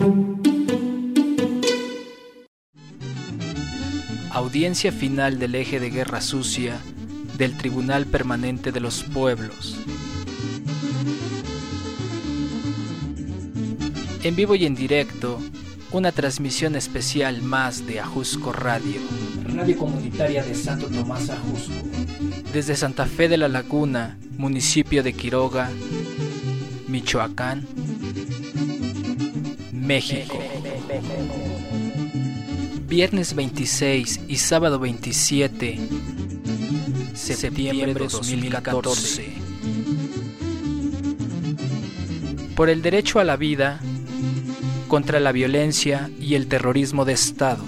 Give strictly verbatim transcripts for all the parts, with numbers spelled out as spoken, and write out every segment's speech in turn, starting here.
Audiencia final del eje de guerra sucia del Tribunal Permanente de los Pueblos. En vivo y en directo, una transmisión especial más de Ajusco Radio, radio comunitaria de Santo Tomás Ajusco, desde Santa Fe de la Laguna, municipio de Quiroga, Michoacán, México. Viernes veintiséis y sábado veintisiete de septiembre de dos mil catorce. Por el derecho a la vida, contra la violencia y el terrorismo de Estado.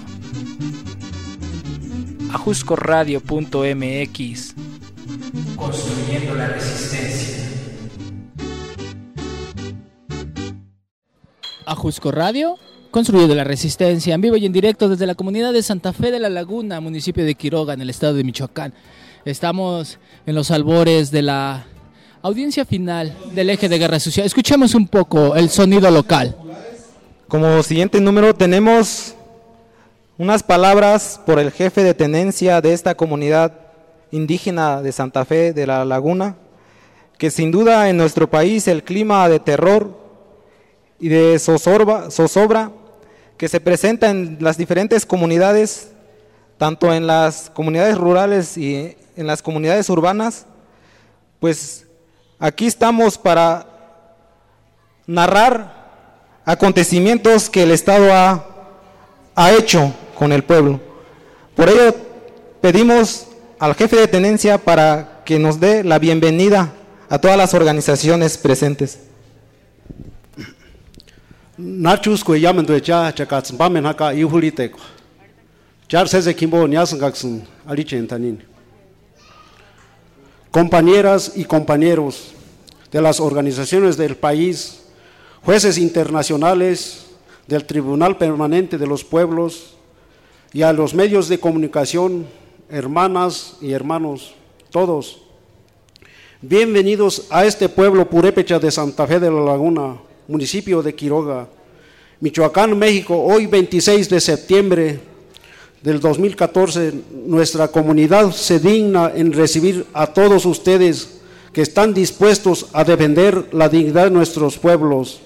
Ajusco Radio punto M X, construyendo la resistencia. Ajusco Radio, construyendo la resistencia, en vivo y en directo desde la comunidad de Santa Fe de la Laguna, municipio de Quiroga, en el estado de Michoacán. Estamos en los albores de la audiencia final del eje de guerra sucia. Escuchemos un poco el sonido local. Como siguiente número tenemos unas palabras por el jefe de tenencia de esta comunidad indígena de Santa Fe de la Laguna, que sin duda en nuestro país el clima de terror y de zozobra, zozobra que se presenta en las diferentes comunidades, tanto en las comunidades rurales y en las comunidades urbanas, pues aquí estamos para narrar acontecimientos que el Estado ha, ha hecho con el pueblo. Por ello pedimos al jefe de tenencia para que nos dé la bienvenida a todas las organizaciones presentes. Nachus ko yamen do cha chakats bamen haka ihulite ko char sese kimbo nyasan gaksun alichen tanin. Compañeras y compañeros de las organizaciones del país, jueces internacionales del Tribunal Permanente de los Pueblos y a los medios de comunicación, hermanas y hermanos, todos, bienvenidos a este pueblo purépecha de Santa Fe de la Laguna, municipio de Quiroga, Michoacán, México. Hoy veintiséis de septiembre del dos mil catorce, nuestra comunidad se digna en recibir a todos ustedes que están dispuestos a defender la dignidad de nuestros pueblos.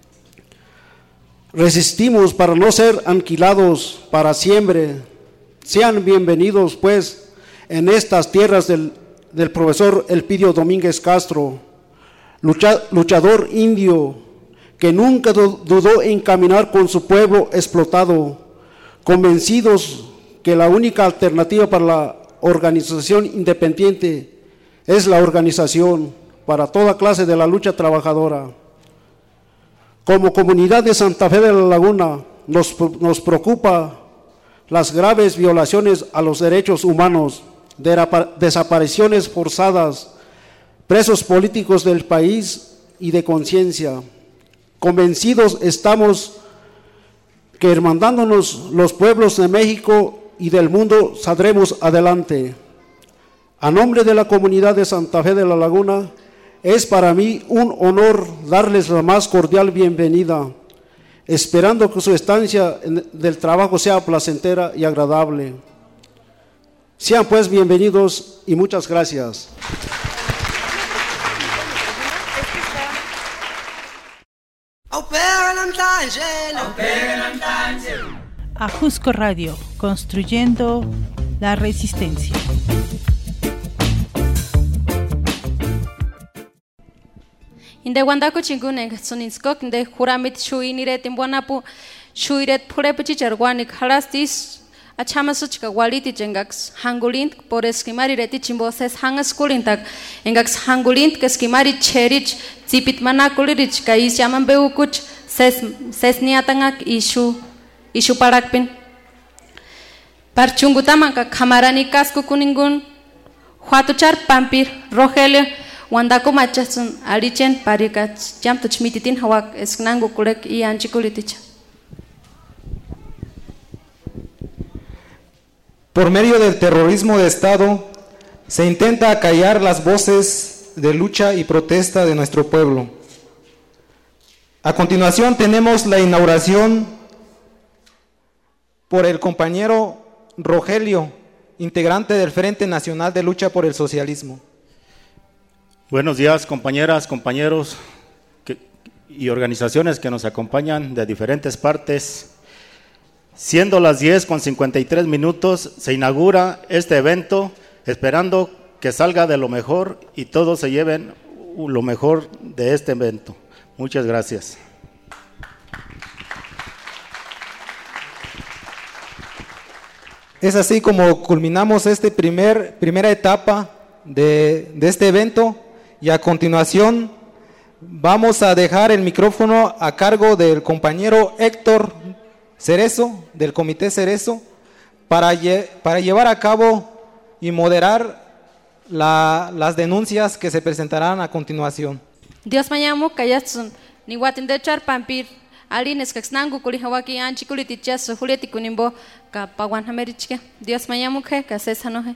Resistimos para no ser aniquilados para siempre. Sean bienvenidos pues en estas tierras del, del profesor Elpidio Domínguez Castro, lucha, luchador indio que nunca dudó en caminar con su pueblo explotado, convencidos que la única alternativa para la organización independiente es la organización para toda clase de la lucha trabajadora. Como comunidad de Santa Fe de la Laguna, nos, nos preocupa las graves violaciones a los derechos humanos, de desapariciones forzadas, presos políticos del país y de conciencia. Convencidos estamos que hermandándonos los pueblos de México y del mundo saldremos adelante. A nombre de la comunidad de Santa Fe de la Laguna, es para mí un honor darles la más cordial bienvenida, esperando que su estancia en, del trabajo sea placentera y agradable. Sean pues bienvenidos y muchas gracias. Ajusco Radio, construyendo la resistencia. Inde wandako chingune soninskok inde juramit shuinire timbuanapu shuiret purepuchi charguanik halastis achamasuchka waliti jengax hangulint por esquimari reti chimboses hangaskulintak engax hangulint que esquimari cherich zipit manakulirich kais llaman beukuch ses ses niatangak ishu ishu parakpin parchungutamanka kamarani kasku kuningun huatuchar pampir rogelio Wandako machasun alichen parikach jam tuchmititin hawak esnango kulek y anchikulitich. Por medio del terrorismo de Estado, se intenta acallar las voces de lucha y protesta de nuestro pueblo. A continuación tenemos la inauguración por el compañero Rogelio, integrante del Frente Nacional de Lucha por el Socialismo. Buenos días, compañeras, compañeros que, y organizaciones que nos acompañan de diferentes partes. Siendo las diez con cincuenta y tres minutos, se inaugura este evento, esperando que salga de lo mejor y todos se lleven lo mejor de este evento. Muchas gracias. Es así como culminamos esta primer, primera etapa de, de este evento, y a continuación vamos a dejar el micrófono a cargo del compañero Héctor Cerezo, del Comité Cerezo, para, lle para llevar a cabo y moderar la, las denuncias que se presentarán a continuación. Dios mañamo kayatsun ni watin de char pampir alines que snangu kuli hawaki anchi kuli tichas julieti kunimbo ka pawan hamerichke. Dios mañamo que kasesanoje.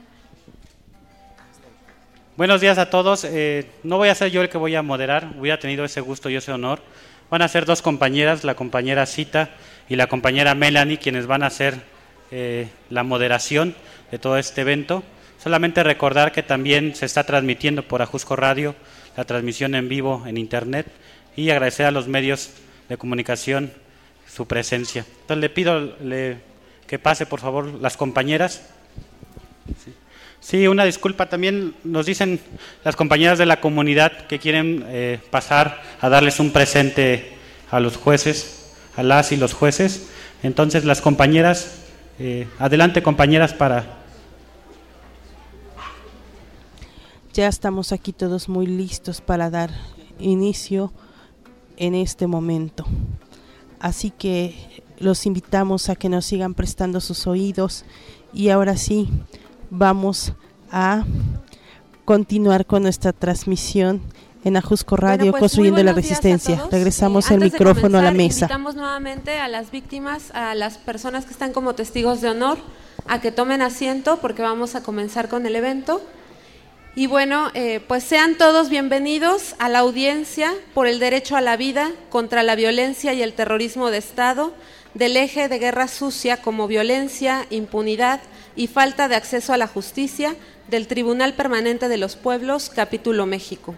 Buenos días a todos. Eh, no voy a ser yo el que voy a moderar, hubiera tenido ese gusto y ese honor. Van a ser dos compañeras, la compañera Cita y la compañera Melanie, quienes van a hacer eh, la moderación de todo este evento. Solamente recordar que también se está transmitiendo por Ajusco Radio la transmisión en vivo en internet, y agradecer a los medios de comunicación su presencia. Entonces le pido le, que pase por favor las compañeras. Sí. Sí, una disculpa, también nos dicen las compañeras de la comunidad que quieren eh, pasar a darles un presente a los jueces, a las y los jueces. Entonces las compañeras, eh, adelante compañeras para... Ya estamos aquí todos muy listos para dar inicio en este momento. Así que los invitamos a que nos sigan prestando sus oídos, y ahora sí vamos a continuar con nuestra transmisión en Ajusco Radio, bueno, pues, construyendo la resistencia. Regresamos eh, el micrófono comenzar, a la mesa. Invitamos nuevamente a las víctimas, a las personas que están como testigos de honor, a que tomen asiento porque vamos a comenzar con el evento. Y bueno, eh, pues sean todos bienvenidos a la audiencia por el derecho a la vida contra la violencia y el terrorismo de Estado, del eje de guerra sucia como violencia, impunidad y falta de acceso a la justicia del Tribunal Permanente de los Pueblos, Capítulo México.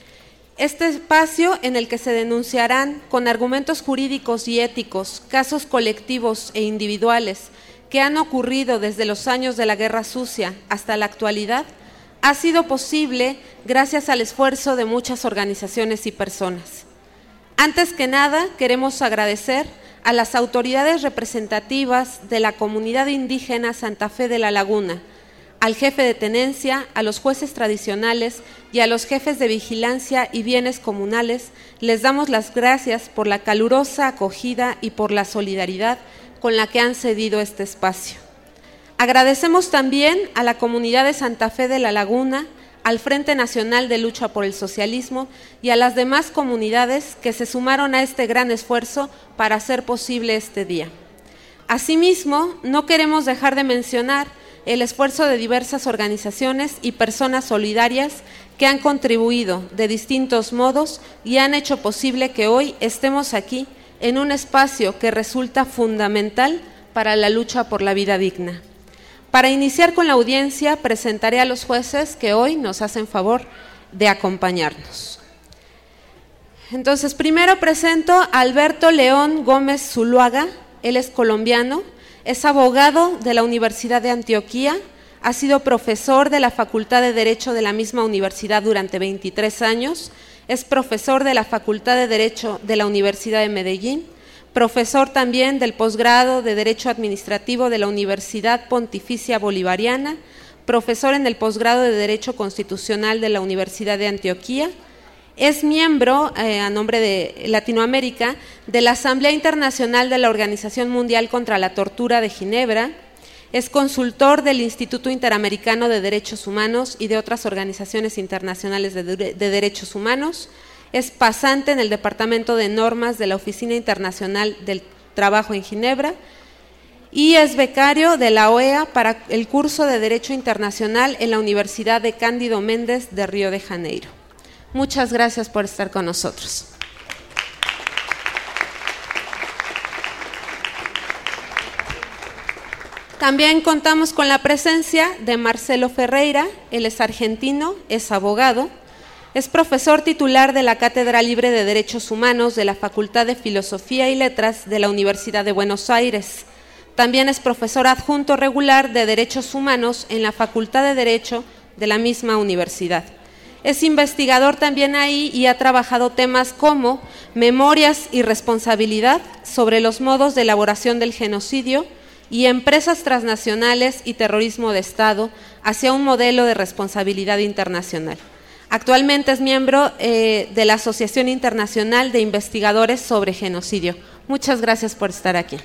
Este espacio en el que se denunciarán con argumentos jurídicos y éticos casos colectivos e individuales que han ocurrido desde los años de la guerra sucia hasta la actualidad, ha sido posible gracias al esfuerzo de muchas organizaciones y personas. Antes que nada, queremos agradecer a las autoridades representativas de la comunidad indígena Santa Fe de la Laguna, al jefe de tenencia, a los jueces tradicionales y a los jefes de vigilancia y bienes comunales. Les damos las gracias por la calurosa acogida y por la solidaridad con la que han cedido este espacio. Agradecemos también a la comunidad de Santa Fe de la Laguna, al Frente Nacional de Lucha por el Socialismo y a las demás comunidades que se sumaron a este gran esfuerzo para hacer posible este día. Asimismo, no queremos dejar de mencionar el esfuerzo de diversas organizaciones y personas solidarias que han contribuido de distintos modos y han hecho posible que hoy estemos aquí en un espacio que resulta fundamental para la lucha por la vida digna. Para iniciar con la audiencia, presentaré a los jueces que hoy nos hacen favor de acompañarnos. Entonces, primero presento a Alberto León Gómez Zuluaga. Él es colombiano, es abogado de la Universidad de Antioquia, ha sido profesor de la Facultad de Derecho de la misma universidad durante veintitrés años, es profesor de la Facultad de Derecho de la Universidad de Medellín, profesor también del posgrado de Derecho Administrativo de la Universidad Pontificia Bolivariana, profesor en el posgrado de Derecho Constitucional de la Universidad de Antioquia, es miembro, eh, a nombre de Latinoamérica, de la Asamblea Internacional de la Organización Mundial contra la Tortura de Ginebra, es consultor del Instituto Interamericano de Derechos Humanos y de otras organizaciones internacionales de, de, de derechos humanos, es pasante en el Departamento de Normas de la Oficina Internacional del Trabajo en Ginebra y es becario de la O E A para el curso de Derecho Internacional en la Universidad de Cándido Méndez de Río de Janeiro. Muchas gracias por estar con nosotros. También contamos con la presencia de Marcelo Ferreira. Él es argentino, es abogado, es profesor titular de la Cátedra Libre de Derechos Humanos de la Facultad de Filosofía y Letras de la Universidad de Buenos Aires. También es profesor adjunto regular de Derechos Humanos en la Facultad de Derecho de la misma universidad. Es investigador también ahí y ha trabajado temas como memorias y responsabilidad sobre los modos de elaboración del genocidio y empresas transnacionales y terrorismo de Estado hacia un modelo de responsabilidad internacional. Actualmente es miembro eh, de la Asociación Internacional de Investigadores sobre Genocidio. Muchas gracias por estar aquí.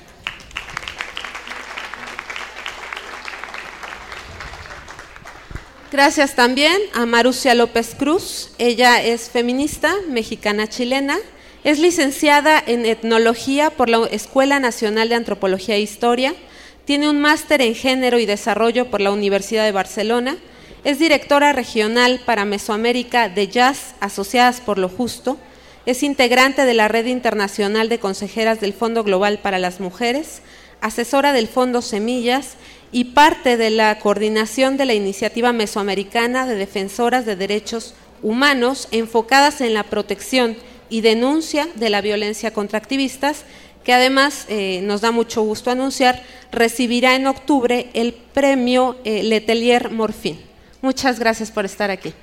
Gracias también a Marucia López Cruz. Ella es feminista, mexicana-chilena. Es licenciada en Etnología por la Escuela Nacional de Antropología e Historia. Tiene un máster en Género y Desarrollo por la Universidad de Barcelona. Es directora regional para Mesoamérica de Jazz, Asociadas por lo Justo. Es integrante de la Red Internacional de Consejeras del Fondo Global para las Mujeres, asesora del Fondo Semillas y parte de la coordinación de la Iniciativa Mesoamericana de Defensoras de Derechos Humanos enfocadas en la protección y denuncia de la violencia contra activistas, que además eh, nos da mucho gusto anunciar, recibirá en octubre el premio eh, Letelier Morfín. Muchas gracias por estar aquí.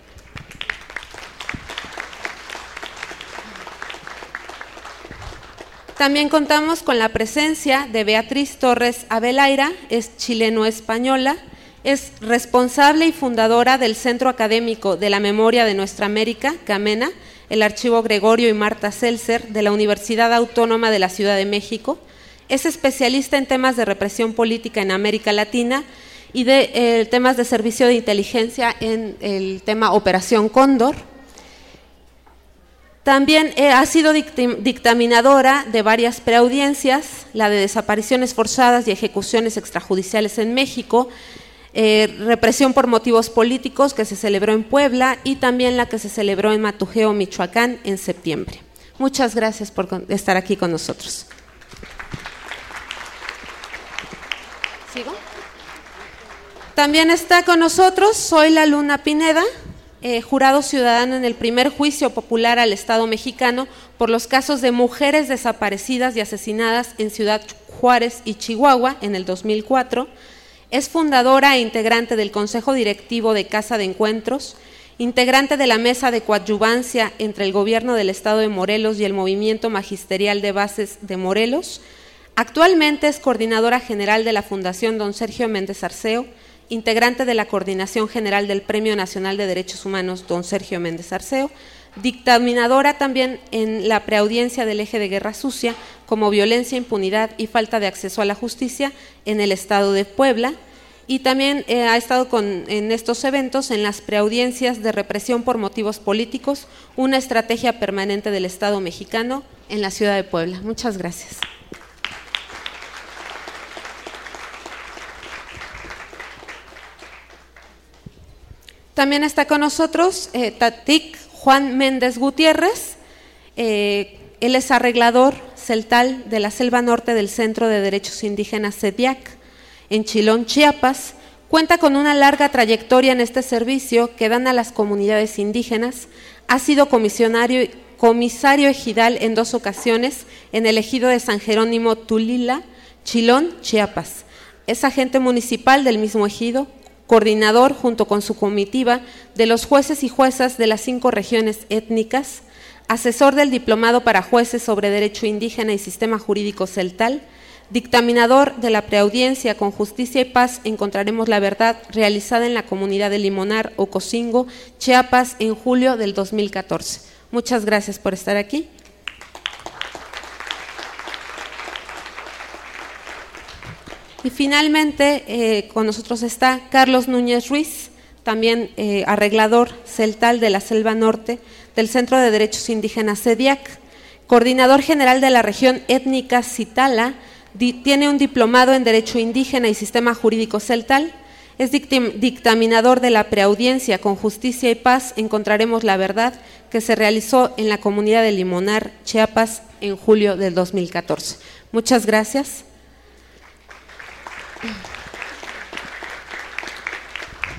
También contamos con la presencia de Beatriz Torres Abelaira, es chileno-española, es responsable y fundadora del Centro Académico de la Memoria de Nuestra América, CAMENA, el Archivo Gregorio y Marta Seltzer de la Universidad Autónoma de la Ciudad de México. Es especialista en temas de represión política en América Latina y de eh, temas de servicio de inteligencia en el tema Operación Cóndor. También eh, ha sido dictaminadora de varias preaudiencias, la de desapariciones forzadas y ejecuciones extrajudiciales en México, eh, represión por motivos políticos que se celebró en Puebla y también la que se celebró en Matujeo, Michoacán, en septiembre. Muchas gracias por estar aquí con nosotros. ¿Sigo? También está con nosotros Zoila Luna Pineda, eh, jurado ciudadano en el primer juicio popular al Estado mexicano por los casos de mujeres desaparecidas y asesinadas en Ciudad Juárez y Chihuahua en el dos mil cuatro. Es fundadora e integrante del Consejo Directivo de Casa de Encuentros, integrante de la Mesa de Coadyuvancia entre el Gobierno del Estado de Morelos y el Movimiento Magisterial de Bases de Morelos. Actualmente es coordinadora general de la Fundación Don Sergio Méndez Arceo, integrante de la Coordinación General del Premio Nacional de Derechos Humanos Don Sergio Méndez Arceo, dictaminadora también en la preaudiencia del eje de Guerra Sucia como violencia, impunidad y falta de acceso a la justicia en el Estado de Puebla, y también eh, ha estado con, en estos eventos en las preaudiencias de represión por motivos políticos, una estrategia permanente del Estado mexicano en la ciudad de Puebla. Muchas gracias. También está con nosotros eh, Tatic Juan Méndez Gutiérrez. Eh, él es arreglador celtal de la Selva Norte del Centro de Derechos Indígenas CEDIAC en Chilón, Chiapas. Cuenta con una larga trayectoria en este servicio que dan a las comunidades indígenas. Ha sido comisionario, comisario ejidal en dos ocasiones en el ejido de San Jerónimo Tulila, Chilón, Chiapas. Es agente municipal del mismo ejido, coordinador junto con su comitiva de los jueces y juezas de las cinco regiones étnicas, asesor del Diplomado para Jueces sobre Derecho Indígena y Sistema Jurídico Celtal, dictaminador de la preaudiencia con Justicia y Paz Encontraremos la Verdad, realizada en la comunidad de Limonar, Ocosingo, Chiapas, en julio del dos mil catorce. Muchas gracias por estar aquí. Y finalmente eh, con nosotros está Carlos Núñez Ruiz, también eh, arreglador celtal de la Selva Norte del Centro de Derechos Indígenas CEDIAC, coordinador general de la región étnica Citala, di, tiene un diplomado en Derecho Indígena y Sistema Jurídico Celtal, es dictim, dictaminador de la preaudiencia con Justicia y Paz Encontraremos la Verdad, que se realizó en la comunidad de Limonar, Chiapas, en julio del dos mil catorce. Muchas gracias.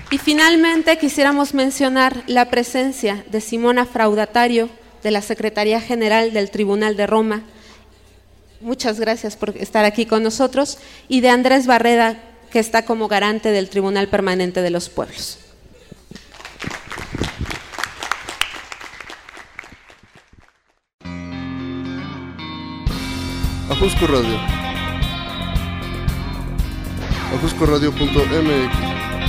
Y finalmente quisiéramos mencionar la presencia de Simona Fraudatario, de la Secretaría General del Tribunal de Roma. Muchas gracias por estar aquí con nosotros. Y de Andrés Barreda, que está como garante del Tribunal Permanente de los Pueblos. Ajusco Radio. Ajusco Radio punto m x.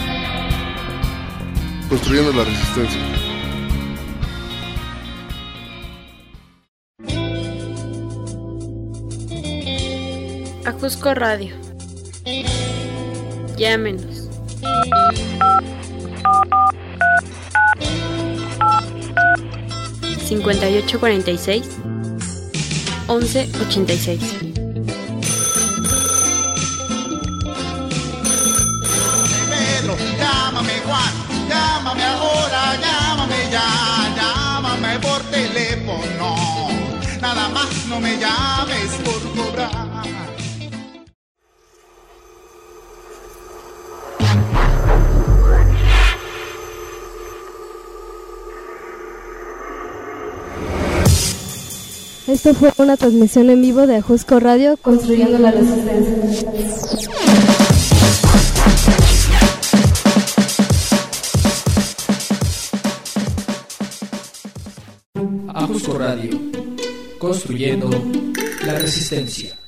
Construyendo la resistencia. Ajusco Radio. Llámenos. cincuenta y ocho cuarenta y seis, once ochenta y seis. Pedro, llámame Juan, llámame ahora, llámame ya, llámame por teléfono, nada más no me llames por cobrar. Esto fue una transmisión en vivo de Ajusco Radio, construyendo la resistencia. Ajusco Radio, construyendo la resistencia.